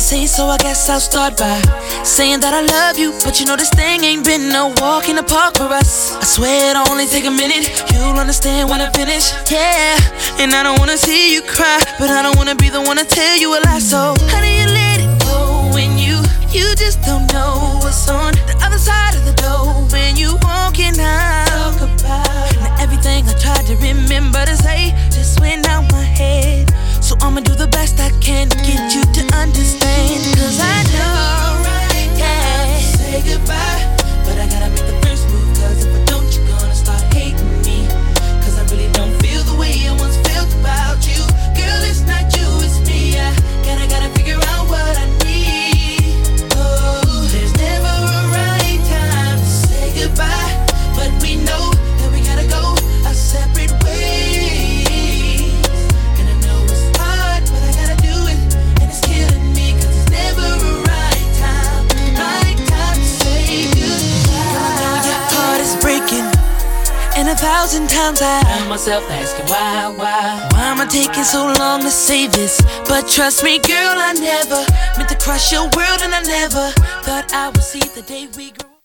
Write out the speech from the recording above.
say, so I guess I'll start by saying that I love you, but you know this thing ain't been no walk in the park for us. I swear it'll only take a minute, you'll understand when I finish. Yeah, and I don't wanna see you cry, but I don't wanna be the one to tell you a lie. So how do you let it go when you just don't know what's on the other side of the door when you walking out? Talk about now everything I tried to remember to say just went out my head. So I'ma do the best I can to get you to understand. Cause I know, yeah, say goodbye, but I gotta make the first move. Cause if I don't, you're gonna start hating me. Cause I really don't feel the way I once felt about you. Girl, it's not you, it's me. I gotta figure out what I need. Oh, there's never a right time to say goodbye, but we know that we gotta go our separate ways. And I know it's hard, but I gotta do it, and it's killing me. Cause it's never a right time to say goodbye. I know your heart is breaking, and 1,000 times I find myself asking why am I taking so long to say this? But trust me, girl, I never meant to crush your world, and I never thought I would see the day we grew.